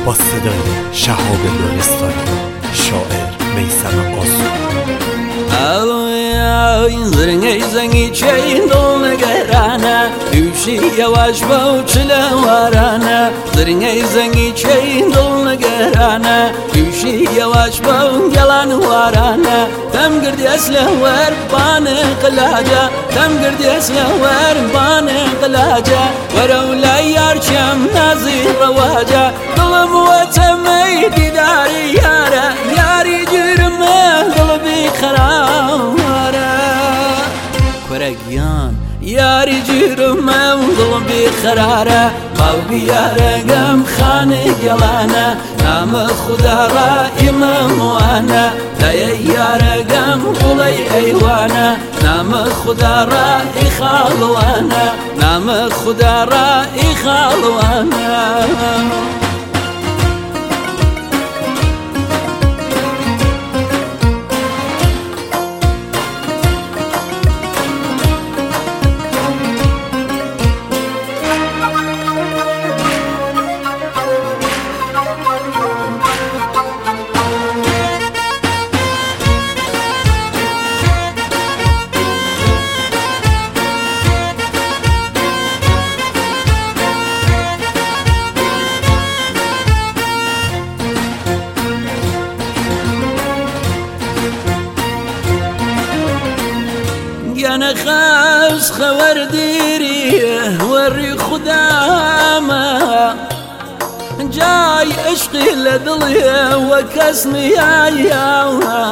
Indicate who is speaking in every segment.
Speaker 1: با صدای شهاب لرستانی، شاعر میثم آسودی.
Speaker 2: زرنگی زنگی چین دل نگرانه دوشی یواش با چله وارانه زرنگی زنگی چین دل نگرانه دوشی یواش با گلان وارانه تم گردی اسله ور بان قلاجه تم گردی اسله ور بان قلاجه ورو لا یارچم نازی رواجه دلم وتمی دیداری یاره یاری جرمه قلبی خرابه كرقيان ياري جرمه وقلبي خراره قلبي يارقم خاني قلانا نام خدا رائم وانا لا يارقم قلي ايوانا نام خدا رائي خالوانا نام خدا رائي خالوانا أنا خاص خور ديري وري خدامه جاي اشقي لدلي وكسني يا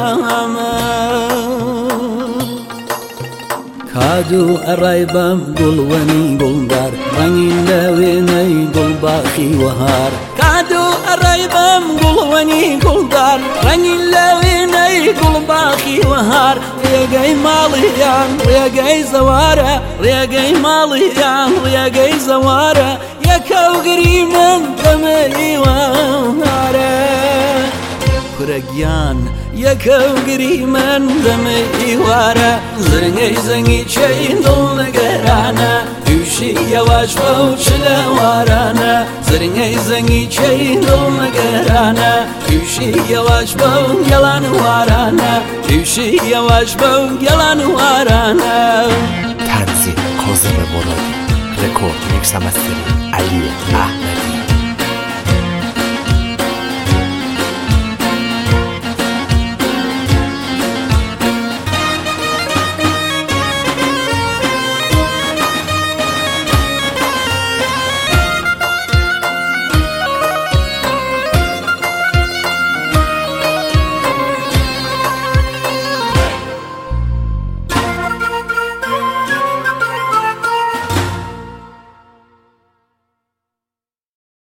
Speaker 2: كادو الرايبم قل وني قل دار رنين لويني قل باخي وهار كادو الرايبم قل وني قل دار رنين لويني قل باخي وهار ريقي ماليان ريقي زواره ريقي ماليان ريقي زواره يا كوغري من دمي وهاره كرقيان يا كوغري من دمي واره زرنگي زنگي چين دل نگرانه دوشي يواش بوش لوارانه زرنگي زنگي چين دل نگرانه دوشي يواش بو يلان وارانه دوشي يواش بو يلان وارانه
Speaker 1: تنظیم کاظم مرادی، رکورد میکس مسترینگ علی احمدی.